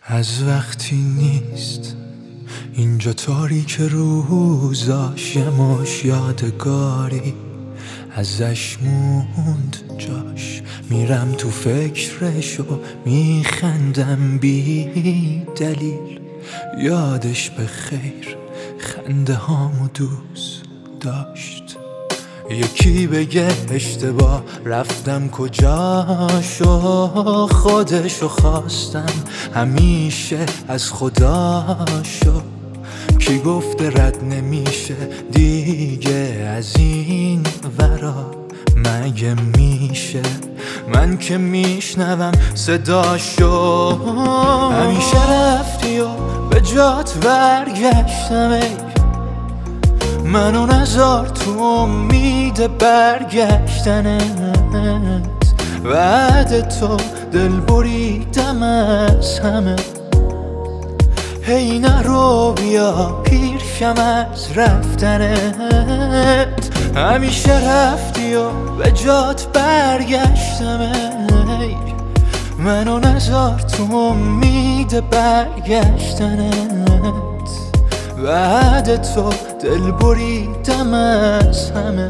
از وقتی نیست اینجا تاریک روزاش، یه مش یادگاری ازش موند جاش. میرم تو فکرش و میخندم بی دلیل، یادش به خیر خنده هامو دوست داشت. یکی بگه اشتباه رفتم کجاشو، خودشو خواستم همیشه از خداشو. کی گفته رد نمیشه دیگه از این ورا، مگه میشه؟ من که میشنوم صداشو. همیشه رفتی و به جات برگشتم، ای منو نذار تو امید برگشتنت. بعد تو دل بریدم از همه، هی نرو بیا پیشم از رفتنت. همیشه رفتی و به جات برگشتم، ای منو نذار تو امید برگشتنت. بعد تو دل بریدم از همه،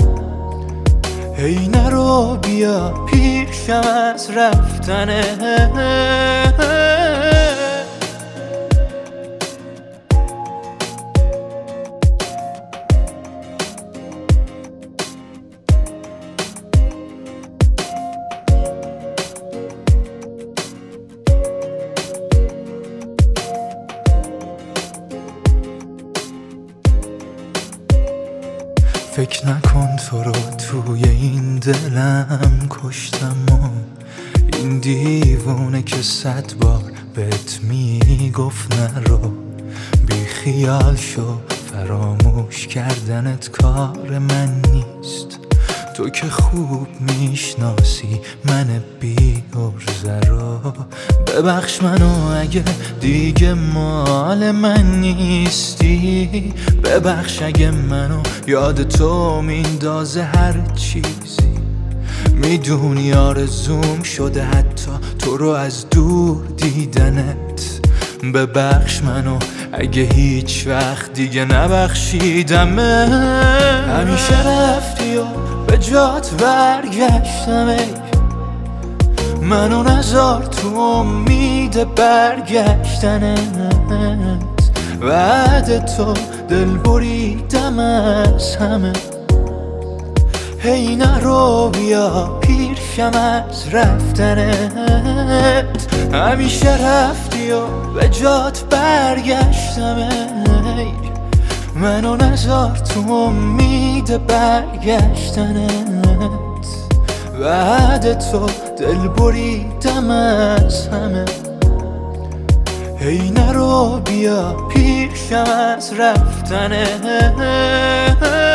هی نرو بیا پیشم از رفتنت. فکر نکن تو رو توی این دلم کشتم و این دیوونه که 100 بار بهت میگفت نرو. بی خیال شو، فراموش کردنت کار من نیست. تو که خوب میشناسی من بی عرضه رو. ببخش منو اگه دیگه مال من نیستی، ببخش اگه منو یاد تو میندازه هر چیزی. میدونی آرزوم شده حتی تو رو از دور دیدنت. ببخش منو اگه هیچ وقت دیگه نبخشیدم. همیشه رفتی و به جات برگشتم، ای منو نذار تو امید برگشتنت. بعد تو دل بریدم از همه، هی نرو بیا پیشم از رفتنت. همیشه رفتی و به جات برگشتم، ای منو نذار تو امید برگشتنت. بعد تو دل بریدم از همه، هی نرو بیا پیشم از رفتنت.